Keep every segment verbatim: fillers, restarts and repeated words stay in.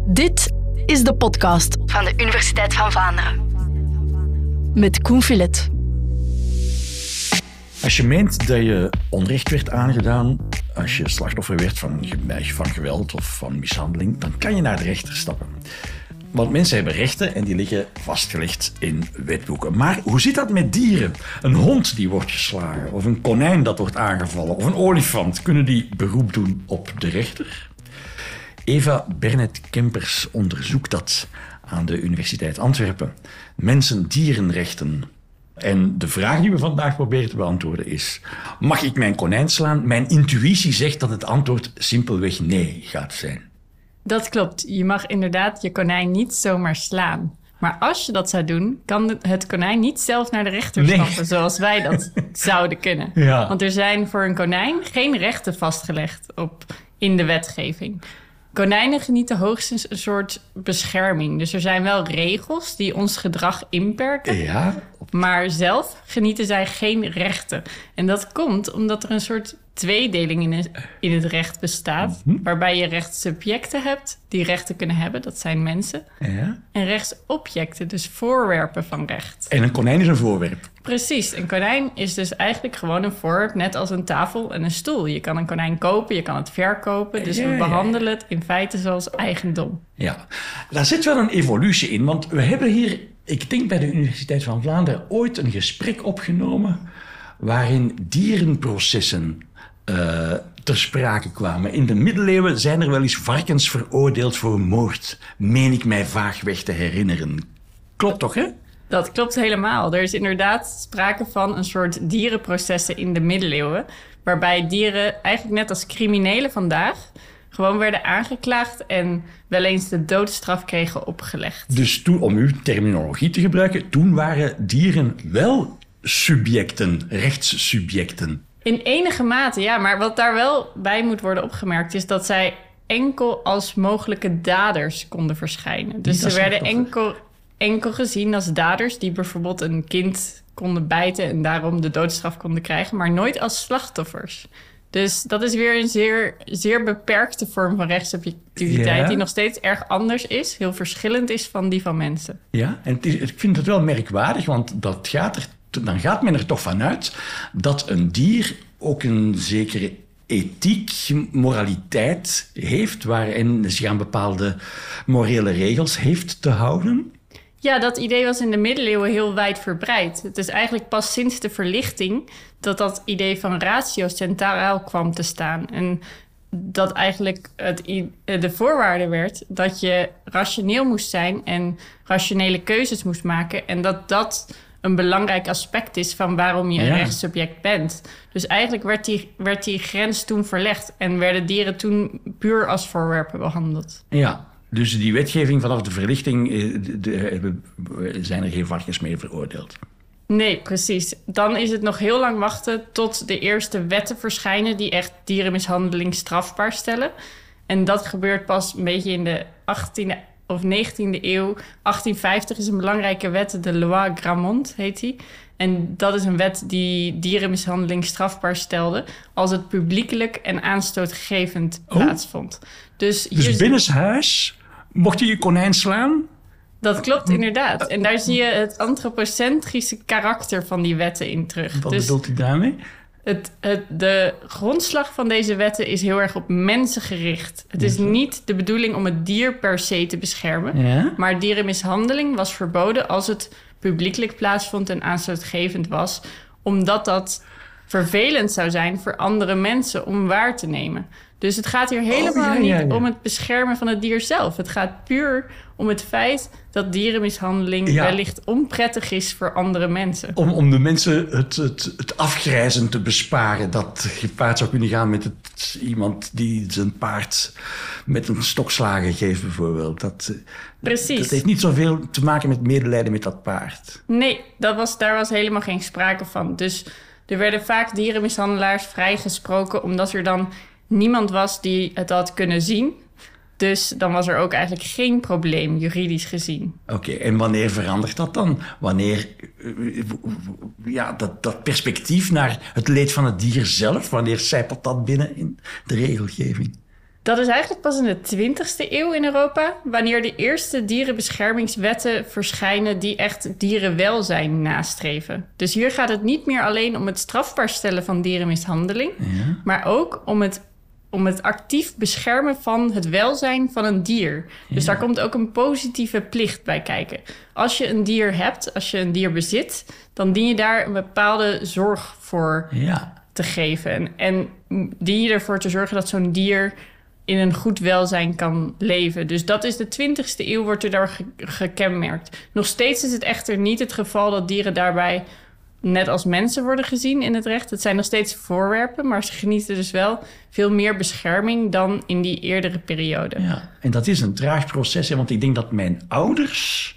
Dit is de podcast van de Universiteit van Vlaanderen. Met Koen Filet. Als je meent dat je onrecht werd aangedaan, als je slachtoffer werd van, van geweld of van mishandeling, dan kan je naar de rechter stappen. Want mensen hebben rechten en die liggen vastgelegd in wetboeken. Maar hoe zit dat met dieren? Een hond die wordt geslagen, of een konijn dat wordt aangevallen, of een olifant. Kunnen die beroep doen op de rechter? Eva Bernet-Kempers onderzoekt dat aan de Universiteit Antwerpen. Mensen-dierenrechten. En de vraag die we vandaag proberen te beantwoorden is: mag ik mijn konijn slaan? Mijn intuïtie zegt dat het antwoord simpelweg nee gaat zijn. Dat klopt. Je mag inderdaad je konijn niet zomaar slaan. Maar als je dat zou doen, kan het konijn niet zelf naar de rechter nee. stappen, zoals wij dat zouden kunnen. Ja. Want er zijn voor een konijn geen rechten vastgelegd op, in de wetgeving. Konijnen genieten hoogstens een soort bescherming. Dus er zijn wel regels die ons gedrag inperken. Ja. Maar zelf genieten zij geen rechten. En dat komt omdat er een soort tweedeling in het, in het recht bestaat. Mm-hmm. Waarbij je rechtssubjecten hebt die rechten kunnen hebben. Dat zijn mensen. Ja. En rechtsobjecten, dus voorwerpen van recht. En een konijn is een voorwerp. Precies. Een konijn is dus eigenlijk gewoon een voorwerp, net als een tafel en een stoel. Je kan een konijn kopen, je kan het verkopen. Dus ja, we behandelen ja. het in feite zoals eigendom. Ja, daar zit wel een evolutie in. Want we hebben hier, ik denk bij de Universiteit van Vlaanderen, ooit een gesprek opgenomen waarin dierenprocessen uh, ter sprake kwamen. In de middeleeuwen zijn er wel eens varkens veroordeeld voor moord. Meen ik mij vaagweg te herinneren. Klopt toch, hè? Dat klopt helemaal. Er is inderdaad sprake van een soort dierenprocessen in de middeleeuwen, waarbij dieren eigenlijk net als criminelen vandaag gewoon werden aangeklaagd en wel eens de doodstraf kregen opgelegd. Dus toen, om uw terminologie te gebruiken, toen waren dieren wel subjecten, rechtssubjecten. In enige mate, ja. Maar wat daar wel bij moet worden opgemerkt is dat zij enkel als mogelijke daders konden verschijnen. Dus ze werden enkel, enkel gezien als daders die bijvoorbeeld een kind konden bijten en daarom de doodstraf konden krijgen, maar nooit als slachtoffers. Dus dat is weer een zeer, zeer beperkte vorm van rechtssubjectiviteit, ja, die nog steeds erg anders is, heel verschillend is van die van mensen. Ja, en het is, ik vind het wel merkwaardig, want dat gaat er, dan gaat men er toch vanuit dat een dier ook een zekere ethiek, moraliteit heeft, waarin zich aan bepaalde morele regels heeft te houden. Ja, dat idee was in de middeleeuwen heel wijdverbreid. Het is eigenlijk pas sinds de verlichting dat dat idee van ratio centraal kwam te staan. En dat eigenlijk het, de voorwaarde werd dat je rationeel moest zijn en rationele keuzes moest maken. En dat dat een belangrijk aspect is van waarom je een ja. rechtssubject bent. Dus eigenlijk werd die, werd die grens toen verlegd en werden dieren toen puur als voorwerpen behandeld. Ja. Dus die wetgeving vanaf de verlichting de, de, de, zijn er geen varkens meer veroordeeld. Nee, precies. Dan is het nog heel lang wachten tot de eerste wetten verschijnen die echt dierenmishandeling strafbaar stellen. En dat gebeurt pas een beetje in de achttiende of negentiende eeuw. achttien vijftig is een belangrijke wet, de Loi Grammont heet die. En dat is een wet die dierenmishandeling strafbaar stelde als het publiekelijk en aanstootgevend oh. plaatsvond. Dus, dus hier binnenshuis mocht je je konijn slaan? Dat klopt inderdaad. En daar zie je het antropocentrische karakter van die wetten in terug. Wat dus bedoelt u daarmee? Het, het, de grondslag van deze wetten is heel erg op mensen gericht. Het is niet de bedoeling om het dier per se te beschermen. Ja? Maar dierenmishandeling was verboden als het publiekelijk plaatsvond en aanstootgevend was, omdat dat vervelend zou zijn voor andere mensen om waar te nemen. Dus het gaat hier helemaal oh, ja, ja, ja. niet om het beschermen van het dier zelf. Het gaat puur om het feit dat dierenmishandeling ja. wellicht onprettig is voor andere mensen. Om, om de mensen het, het, het afgrijzen te besparen dat gepaard zou kunnen gaan met het, iemand die zijn paard met een stokslagen geeft bijvoorbeeld. Dat, Precies. Dat heeft niet zoveel te maken met medelijden met dat paard. Nee, dat was, daar was helemaal geen sprake van. Dus er werden vaak dierenmishandelaars vrijgesproken omdat er dan niemand was die het had kunnen zien. Dus dan was er ook eigenlijk geen probleem, juridisch gezien. Oké, okay, en wanneer verandert dat dan? Wanneer, ja, dat, dat perspectief naar het leed van het dier zelf, wanneer zijpelt dat binnen in de regelgeving? Dat is eigenlijk pas in de twintigste eeuw in Europa, wanneer de eerste dierenbeschermingswetten verschijnen die echt dierenwelzijn nastreven. Dus hier gaat het niet meer alleen om het strafbaar stellen van dierenmishandeling, ja. maar ook om het, om het actief beschermen van het welzijn van een dier. Dus ja. daar komt ook een positieve plicht bij kijken. Als je een dier hebt, als je een dier bezit, dan dien je daar een bepaalde zorg voor ja. te geven. En, en dien je ervoor te zorgen dat zo'n dier in een goed welzijn kan leven. Dus dat is de twintigste eeuw, wordt er daar ge- gekenmerkt. Nog steeds is het echter niet het geval dat dieren daarbij net als mensen worden gezien in het recht. Het zijn nog steeds voorwerpen, maar ze genieten dus wel veel meer bescherming dan in die eerdere periode. Ja, en dat is een traag proces, hè, want ik denk dat mijn ouders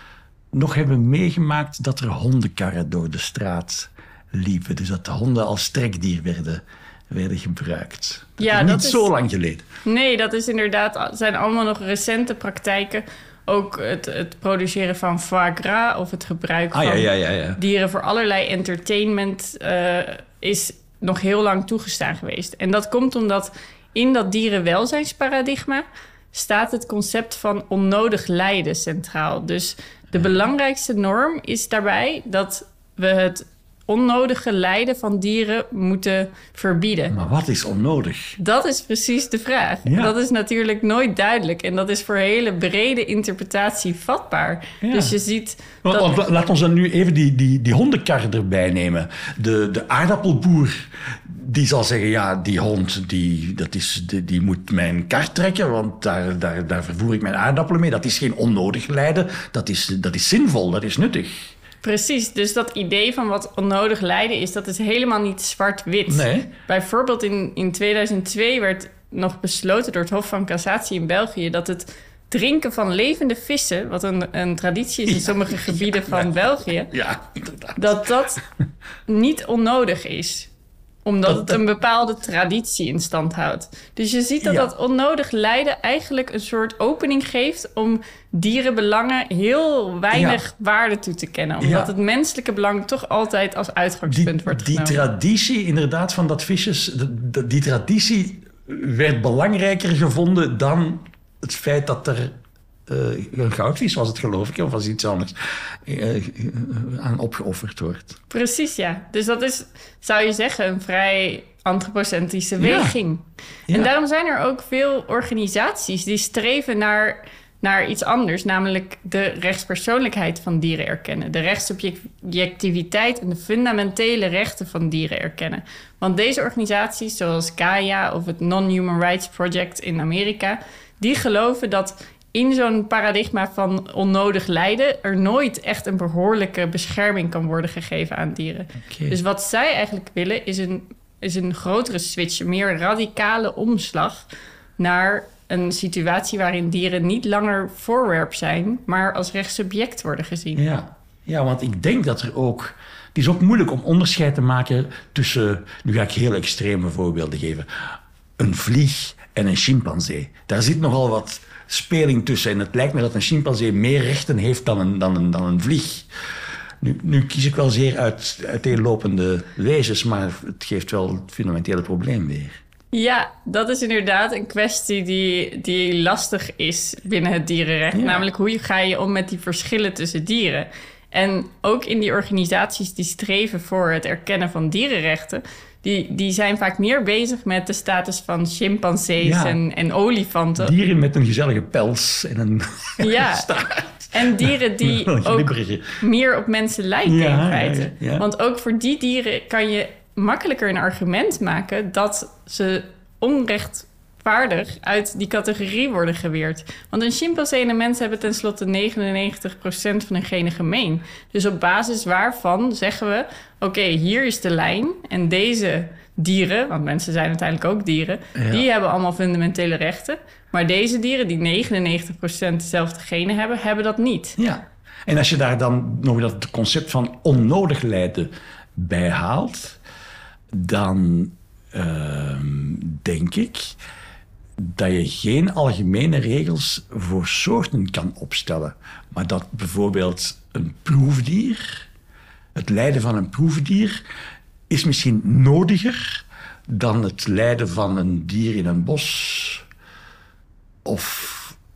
nog hebben meegemaakt dat er hondenkarren door de straat liepen. Dus dat de honden als trekdier werden, werden gebruikt. Dat ja, is niet dat is, zo lang geleden. Nee, dat is inderdaad, zijn allemaal nog recente praktijken. Ook het, het produceren van foie gras of het gebruik ah, van ja, ja, ja, ja. dieren voor allerlei entertainment uh, is nog heel lang toegestaan geweest. En dat komt omdat in dat dierenwelzijnsparadigma staat het concept van onnodig lijden centraal. Dus de belangrijkste norm is daarbij dat we het onnodige lijden van dieren moeten verbieden. Maar wat is onnodig? Dat is precies de vraag. Ja. Dat is natuurlijk nooit duidelijk. En dat is voor hele brede interpretatie vatbaar. Ja. Dus je ziet want, dat... want, laat ons dan nu even die, die, die hondenkar erbij nemen. De, de aardappelboer die zal zeggen, ja, die hond die, dat is, die, die moet mijn kar trekken, want daar, daar, daar vervoer ik mijn aardappelen mee. Dat is geen onnodig lijden. Dat is, dat is zinvol, dat is nuttig. Precies, dus dat idee van wat onnodig lijden is, dat is helemaal niet zwart-wit. Nee. Bijvoorbeeld in, in tweeduizend twee werd nog besloten door het Hof van Cassatie in België dat het drinken van levende vissen, wat een, een traditie is in sommige ja, gebieden ja, van ja, België, ja, inderdaad. dat dat niet onnodig is. Omdat dat, het een bepaalde traditie in stand houdt. Dus je ziet dat ja. dat onnodig lijden eigenlijk een soort opening geeft om dierenbelangen heel weinig ja. waarde toe te kennen. Omdat ja. het menselijke belang toch altijd als uitgangspunt die, wordt die genomen. Die traditie inderdaad van dat visjes, de, de, die traditie werd belangrijker gevonden dan het feit dat er Uh, een goudvis was het, geloof ik, of was iets anders, uh, uh, aan opgeofferd wordt. Precies, ja. Dus dat is, zou je zeggen, een vrij antropocentrische weging. Ja. Ja. En daarom zijn er ook veel organisaties die streven naar, naar iets anders, namelijk de rechtspersoonlijkheid van dieren erkennen. De rechtssubjectiviteit en de fundamentele rechten van dieren erkennen. Want deze organisaties, zoals Gaia of het Non-Human Rights Project in Amerika, die geloven dat in zo'n paradigma van onnodig lijden er nooit echt een behoorlijke bescherming kan worden gegeven aan dieren. Okay. Dus wat zij eigenlijk willen is een, is een grotere switch, een meer radicale omslag naar een situatie waarin dieren niet langer voorwerp zijn, maar als rechtssubject worden gezien. Ja, ja, want ik denk dat er ook... Het is ook moeilijk om onderscheid te maken tussen... Nu ga ik heel extreme voorbeelden geven. Een vlieg en een chimpansee. Daar zit nogal wat speling tussen. En het lijkt me dat een chimpansee meer rechten heeft dan een, dan een, dan een vlieg. Nu, nu kies ik wel zeer uit, uiteenlopende wezens, maar het geeft wel het fundamentele probleem weer. Ja, dat is inderdaad een kwestie die, die lastig is binnen het dierenrecht. Ja. Namelijk, hoe ga je om met die verschillen tussen dieren? En ook in die organisaties die streven voor het erkennen van dierenrechten, Die, die zijn vaak meer bezig met de status van chimpansees ja. en, en olifanten. Dieren met een gezellige pels en een ja. staart. En dieren die ook meer op mensen lijken ja, in feite. Ja, ja. Want ook voor die dieren kan je makkelijker een argument maken dat ze onrechtvaardig uit die categorie worden geweerd. Want een chimpansee en een mens hebben tenslotte negenennegentig procent van hun genen gemeen. Dus op basis waarvan zeggen we, oké, okay, hier is de lijn en deze dieren, want mensen zijn uiteindelijk ook dieren, ja. die hebben allemaal fundamentele rechten. Maar deze dieren die negenennegentig procent dezelfde genen hebben, hebben dat niet. Ja, en als je daar dan nog dat concept van onnodig lijden bij haalt, dan uh, denk ik dat je geen algemene regels voor soorten kan opstellen. Maar dat bijvoorbeeld een proefdier, het lijden van een proefdier, is misschien nodiger dan het lijden van een dier in een bos of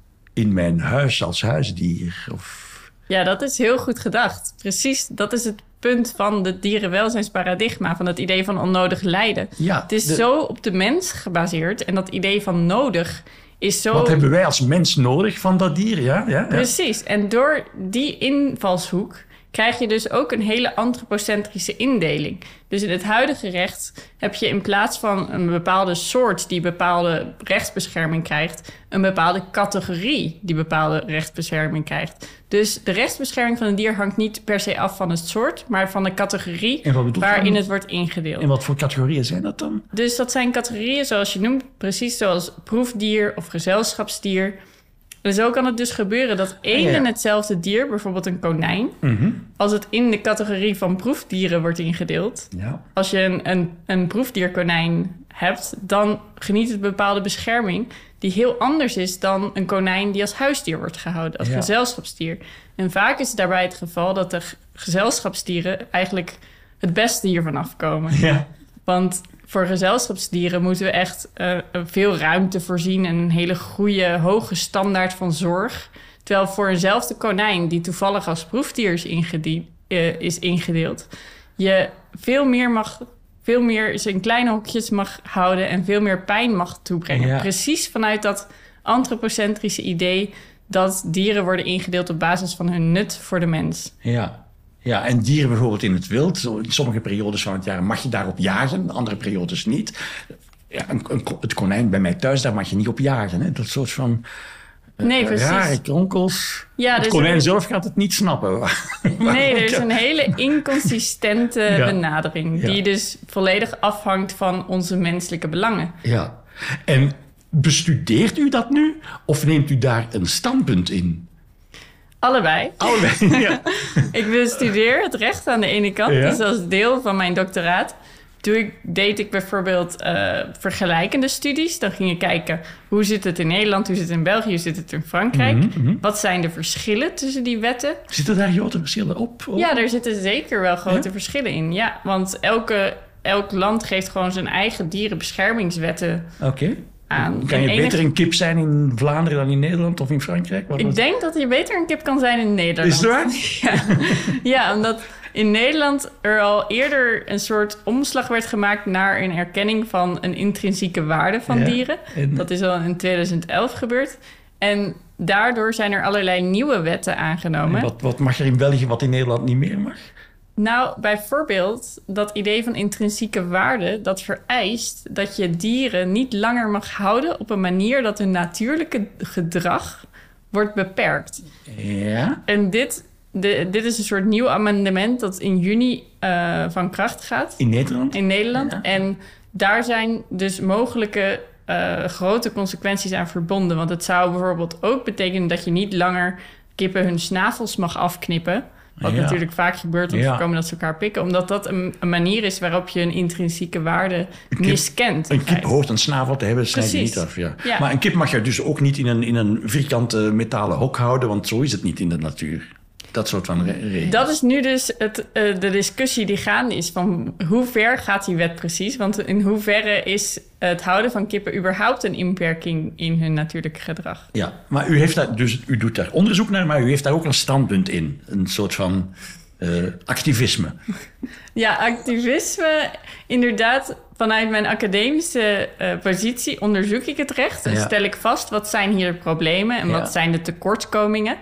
in mijn huis als huisdier? Of... Ja, dat is heel goed gedacht. Precies, dat is het punt van het dierenwelzijnsparadigma, van het idee van onnodig lijden. Ja, het is de... zo op de mens gebaseerd en dat idee van nodig is zo... Wat hebben wij als mens nodig van dat dier? Ja, ja, ja. Precies, en door die invalshoek krijg je dus ook een hele antropocentrische indeling. Dus in het huidige recht heb je in plaats van een bepaalde soort die bepaalde rechtsbescherming krijgt, een bepaalde categorie die bepaalde rechtsbescherming krijgt. Dus de rechtsbescherming van een dier hangt niet per se af van het soort, maar van de categorie waarin het wordt ingedeeld. En wat voor categorieën zijn dat dan? Dus dat zijn categorieën zoals je noemt, precies zoals proefdier of gezelschapsdier. En zo kan het dus gebeuren dat één ja. en hetzelfde dier, bijvoorbeeld een konijn, Mm-hmm. als het in de categorie van proefdieren wordt ingedeeld, Ja. als je een, een, een proefdierkonijn hebt, dan geniet het bepaalde bescherming die heel anders is dan een konijn die als huisdier wordt gehouden, als Ja. gezelschapsdier. En vaak is het daarbij het geval dat de g- gezelschapsdieren eigenlijk het beste hiervan afkomen. Ja. Want voor gezelschapsdieren moeten we echt uh, veel ruimte voorzien en een hele goede, hoge standaard van zorg. Terwijl voor eenzelfde konijn, die toevallig als proefdier is, ingedie- uh, is ingedeeld, je veel meer mag, veel meer in kleine hokjes mag houden en veel meer pijn mag toebrengen. Ja. Precies vanuit dat antropocentrische idee dat dieren worden ingedeeld op basis van hun nut voor de mens. Ja. Ja, en dieren bijvoorbeeld in het wild. Zo in sommige periodes van het jaar mag je daarop jagen, andere periodes niet. Ja, een, een, het konijn bij mij thuis, daar mag je niet op jagen. Hè? Dat soort van uh, Nee, precies. rare kronkels. Ja, het dus konijn er- zelf gaat het niet snappen. Nee, er is een hele inconsistente Ja. benadering, Ja. die dus volledig afhangt van onze menselijke belangen. Ja. En bestudeert u dat nu? Of neemt u daar een standpunt in? Allebei. Allebei, ja. Ik bestudeer het recht aan de ene kant, Ja. dus als deel van mijn doctoraat. Doe ik, deed ik bijvoorbeeld uh, vergelijkende studies. Dan ging ik kijken, hoe zit het in Nederland, hoe zit het in België, hoe zit het in Frankrijk? Mm-hmm, mm-hmm. Wat zijn de verschillen tussen die wetten? Zitten daar grote verschillen op? op? Ja, er zitten zeker wel grote Ja? verschillen in. Ja, want elke, elk land geeft gewoon zijn eigen dierenbeschermingswetten Oké. aan. Kan je En enig- beter een kip zijn in Vlaanderen dan in Nederland of in Frankrijk? Wat Ik was- denk dat je beter een kip kan zijn in Nederland. Is het waar? Ja. Ja, omdat in Nederland er al eerder een soort omslag werd gemaakt naar een erkenning van een intrinsieke waarde van Ja, dieren. en- Dat is al in tweeduizend elf gebeurd. En daardoor zijn er allerlei nieuwe wetten aangenomen. Wat, wat mag er in België wat in Nederland niet meer mag? Nou, bijvoorbeeld dat idee van intrinsieke waarde, dat vereist dat je dieren niet langer mag houden op een manier dat hun natuurlijke gedrag wordt beperkt. Ja. En dit, de, dit is een soort nieuw amendement dat in juni uh, van kracht gaat In Nederland? in Nederland. Ja. En daar zijn dus mogelijke uh, grote consequenties aan verbonden. Want het zou bijvoorbeeld ook betekenen dat je niet langer kippen hun snavels mag afknippen. Wat Ja. natuurlijk vaak gebeurt om te Ja. voorkomen dat ze elkaar pikken. Omdat dat een, een manier is waarop je een intrinsieke waarde kip- miskent. Een kip hoort een snavel te hebben, snij je Precies. niet af. Ja. Ja. Maar een kip mag je dus ook niet in een, in een vierkante metalen hok houden, want zo is het niet in de natuur. Dat soort van re- regels. Dat is nu dus het, uh, de discussie die gaande is van hoe ver gaat die wet precies? Want in hoeverre is het houden van kippen überhaupt een inperking in hun natuurlijke gedrag? Ja, maar u, heeft daar, dus, u doet daar onderzoek naar, maar u heeft daar ook een standpunt in. Een soort van uh, activisme. Ja, activisme, inderdaad. Vanuit mijn academische uh, positie onderzoek ik het recht. En Ja. stel ik vast wat zijn hier de problemen en Ja. wat zijn de tekortkomingen.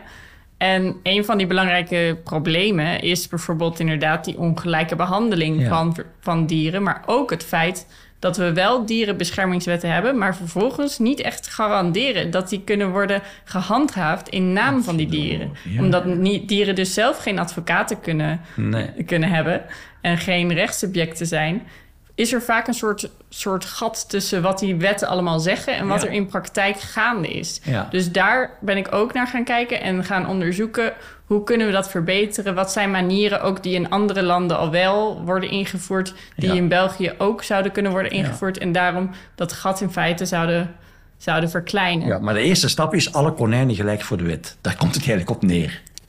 En een van die belangrijke problemen is bijvoorbeeld inderdaad die ongelijke behandeling Ja. van, van dieren. Maar ook het feit dat we wel dierenbeschermingswetten hebben, maar vervolgens niet echt garanderen dat die kunnen worden gehandhaafd in naam van die dieren. Ja. Omdat niet, dieren dus zelf geen advocaten kunnen, Nee. kunnen hebben en geen rechtssubjecten zijn, is er vaak een soort, soort gat tussen wat die wetten allemaal zeggen en wat Ja. er in praktijk gaande is. Ja. Dus daar ben ik ook naar gaan kijken en gaan onderzoeken hoe kunnen we dat verbeteren. Wat zijn manieren ook die in andere landen al wel worden ingevoerd, die Ja. in België ook zouden kunnen worden ingevoerd en daarom dat gat in feite zouden, zouden verkleinen. Ja, maar de eerste stap is alle konijnen gelijk voor de wet. Daar komt het eigenlijk op neer.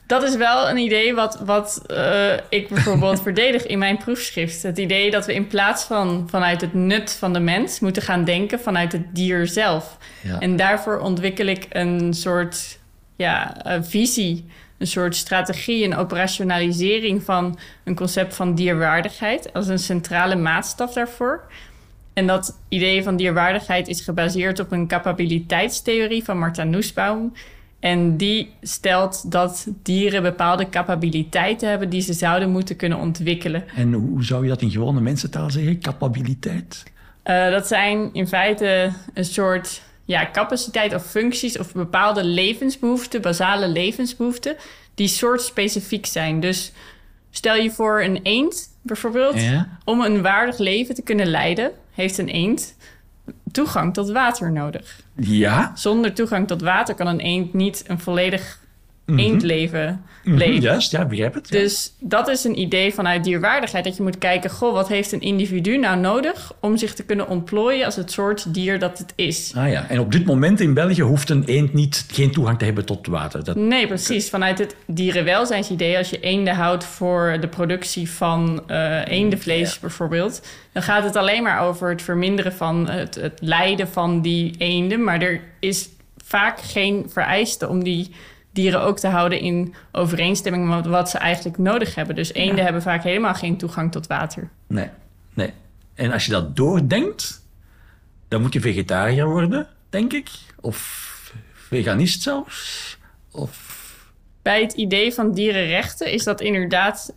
Dat is wel een idee wat, wat uh, ik bijvoorbeeld verdedig in mijn proefschrift. Het idee dat we in plaats van vanuit het nut van de mens moeten gaan denken vanuit het dier zelf. Ja. En daarvoor ontwikkel ik een soort ja, een visie, een soort strategie, een operationalisering van een concept van dierwaardigheid als een centrale maatstaf daarvoor. En dat idee van dierwaardigheid is gebaseerd op een capabiliteitstheorie van Martha Nussbaum. En die stelt dat dieren bepaalde capabiliteiten hebben die ze zouden moeten kunnen ontwikkelen. En hoe zou je dat in gewone mensentaal zeggen? Capabiliteit? Uh, dat zijn in feite een soort ja, capaciteit of functies of bepaalde levensbehoeften, basale levensbehoeften, die soortspecifiek zijn. Dus stel je voor een eend bijvoorbeeld. Ja. Om een waardig leven te kunnen leiden, heeft een eend toegang tot water nodig. Ja. Zonder toegang tot water kan een eend niet een volledig mm-hmm. eendleven leven. Mm-hmm, juist, ja, begrijp het. Ja. Dus dat is een idee vanuit dierwaardigheid. Dat je moet kijken, goh, wat heeft een individu nou nodig om zich te kunnen ontplooien als het soort dier dat het is. Ah ja, en op dit moment in België hoeft een eend niet, geen toegang te hebben tot water. Dat... Nee, precies. Vanuit het dierenwelzijnsidee, als je eenden houdt voor de productie van uh, eendenvlees ja. bijvoorbeeld, dan gaat het alleen maar over het verminderen van het, het lijden van die eenden. Maar er is vaak geen vereiste om die dieren ook te houden in overeenstemming met wat ze eigenlijk nodig hebben. Dus eenden ja. hebben vaak helemaal geen toegang tot water. Nee, nee. En als je dat doordenkt, dan moet je vegetariër worden, denk ik. Of veganist zelfs. Of... Bij het idee van dierenrechten is dat inderdaad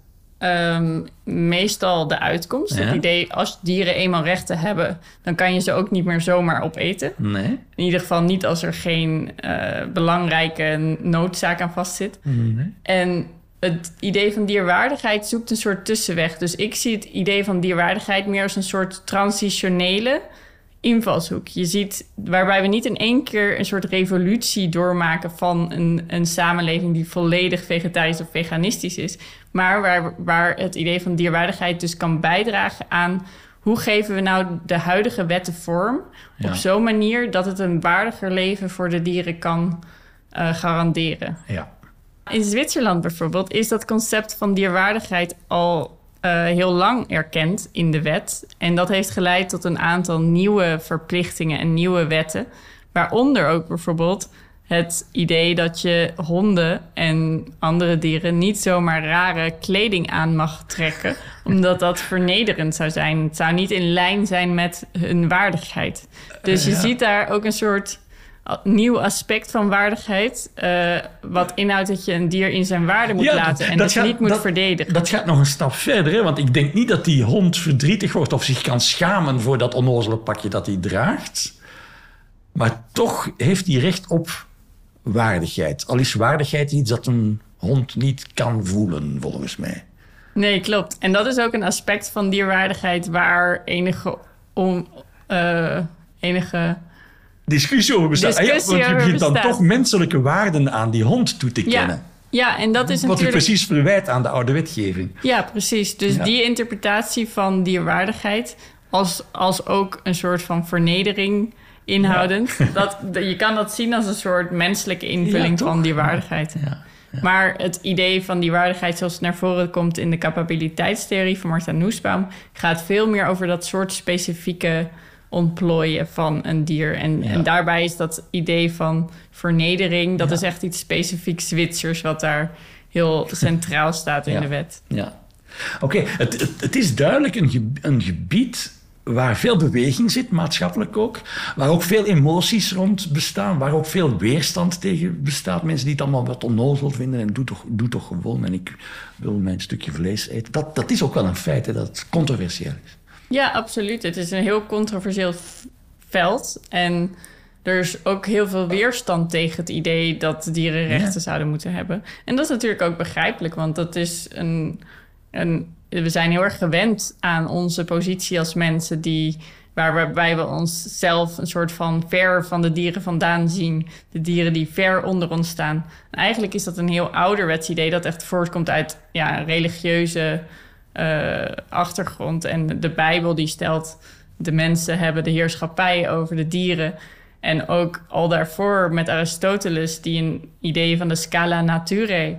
Um, meestal de uitkomst. Ja. Het idee, als dieren eenmaal rechten hebben, dan kan je ze ook niet meer zomaar opeten. Nee. In ieder geval niet als er geen uh, belangrijke noodzaak aan vastzit. Nee. En het idee van dierwaardigheid zoekt een soort tussenweg. Dus ik zie het idee van dierwaardigheid meer als een soort transitionele invalshoek. Je ziet waarbij we niet in één keer een soort revolutie doormaken van een, een samenleving die volledig vegetarisch of veganistisch is, maar waar, waar het idee van dierwaardigheid dus kan bijdragen aan hoe geven we nou de huidige wetten vorm ja. op zo'n manier dat het een waardiger leven voor de dieren kan uh, garanderen. Ja. In Zwitserland bijvoorbeeld is dat concept van dierwaardigheid al Uh, heel lang erkend in de wet. En dat heeft geleid tot een aantal nieuwe verplichtingen en nieuwe wetten. Waaronder ook bijvoorbeeld het idee dat je honden en andere dieren niet zomaar rare kleding aan mag trekken, omdat dat vernederend zou zijn. Het zou niet in lijn zijn met hun waardigheid. Dus je uh, ja. ziet daar ook een soort nieuw aspect van waardigheid, uh, wat inhoudt dat je een dier in zijn waarde moet ja, laten en dat, dat je gaat, niet moet dat, verdedigen. Dat gaat nog een stap verder, hè? Want ik denk niet dat die hond verdrietig wordt of zich kan schamen voor dat onnozele pakje dat hij draagt. Maar toch heeft hij recht op waardigheid. Al is waardigheid iets dat een hond niet kan voelen, volgens mij. Nee, klopt. En dat is ook een aspect van dierwaardigheid waar enige... Om, uh, enige discussie over bestaat. Discussie ja, want je begint dan bestaat. toch menselijke waarden aan die hond toe te kennen. Ja, ja en dat is wat natuurlijk... Wat je precies verwijt aan de oude wetgeving. Ja, precies. Dus ja. die interpretatie van dierwaardigheid als, als ook een soort van vernedering inhoudend. Ja. Dat, je kan dat zien als een soort menselijke invulling ja, van dierwaardigheid. Ja. Ja. Maar het idee van dierwaardigheid zoals het naar voren komt in de capabiliteitstheorie van Martha Nussbaum gaat veel meer over dat soort specifieke ontplooien van een dier. En, ja. en daarbij is dat idee van vernedering, dat ja. is echt iets specifiek Zwitsers wat daar heel centraal staat in ja. de wet. Ja. Oké, okay. het, het, het is duidelijk een, ge, een gebied waar veel beweging zit, maatschappelijk ook, waar ook veel emoties rond bestaan, waar ook veel weerstand tegen bestaat. Mensen die het allemaal wat onnozel vinden en doe toch, doe toch gewoon en ik wil mijn stukje vlees eten. Dat, dat is ook wel een feit, hè, dat het controversieel is. Ja, absoluut. Het is een heel controversieel veld. En er is ook heel veel weerstand tegen het idee dat dieren rechten ja. zouden moeten hebben. En dat is natuurlijk ook begrijpelijk, want dat is een, een... We zijn heel erg gewend aan onze positie als mensen die, waarbij we onszelf een soort van ver van de dieren vandaan zien. De dieren die ver onder ons staan. En eigenlijk is dat een heel ouderwets idee dat echt voortkomt uit ja, religieuze Uh, achtergrond. En de Bijbel die stelt, de mensen hebben de heerschappij over de dieren. En ook al daarvoor met Aristoteles, die een idee van de scala naturae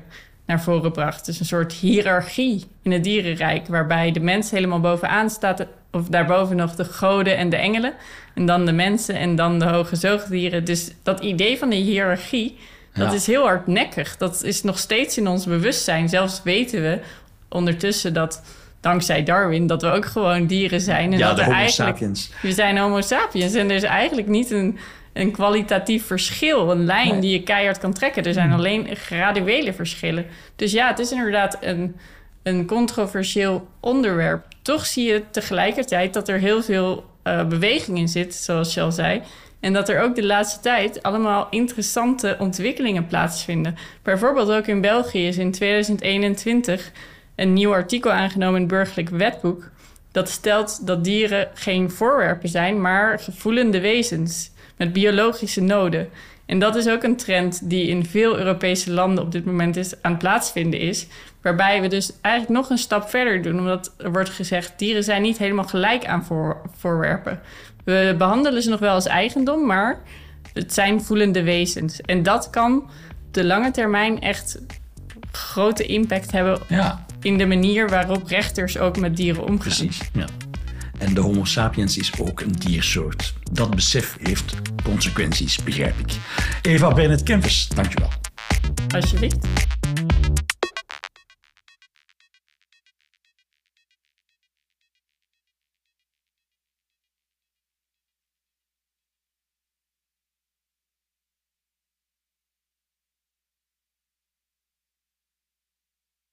naar voren bracht. Dus een soort hiërarchie in het dierenrijk, waarbij de mens helemaal bovenaan staat, of daarboven nog de goden en de engelen, en dan de mensen en dan de hoge zoogdieren. Dus dat idee van de hiërarchie, dat ja. is heel hardnekkig. Dat is nog steeds in ons bewustzijn. Zelfs weten we ondertussen dat, dankzij Darwin, dat we ook gewoon dieren zijn. En ja, dat de er homo eigenlijk, sapiens. We zijn homo sapiens en er is eigenlijk niet een, een kwalitatief verschil, een lijn nee. die je keihard kan trekken. Er zijn alleen graduele verschillen. Dus ja, het is inderdaad een, een controversieel onderwerp. Toch zie je tegelijkertijd dat er heel veel uh, beweging in zit, zoals je al zei. En dat er ook de laatste tijd allemaal interessante ontwikkelingen plaatsvinden. Bijvoorbeeld ook in België is in tweeduizend eenentwintig een nieuw artikel aangenomen in het burgerlijk wetboek. Dat stelt dat dieren geen voorwerpen zijn, maar gevoelende wezens met biologische noden. En dat is ook een trend die in veel Europese landen op dit moment is, aan het plaatsvinden is. Waarbij we dus eigenlijk nog een stap verder doen. Omdat er wordt gezegd, dieren zijn niet helemaal gelijk aan voor, voorwerpen. We behandelen ze nog wel als eigendom, maar het zijn voelende wezens. En dat kan op de lange termijn echt grote impact hebben ja. in de manier waarop rechters ook met dieren omgaan. Precies, ja. En de homo sapiens is ook een diersoort. Dat besef heeft consequenties, begrijp ik. Eva Bernett-Kempers, dankjewel. Alsjeblieft.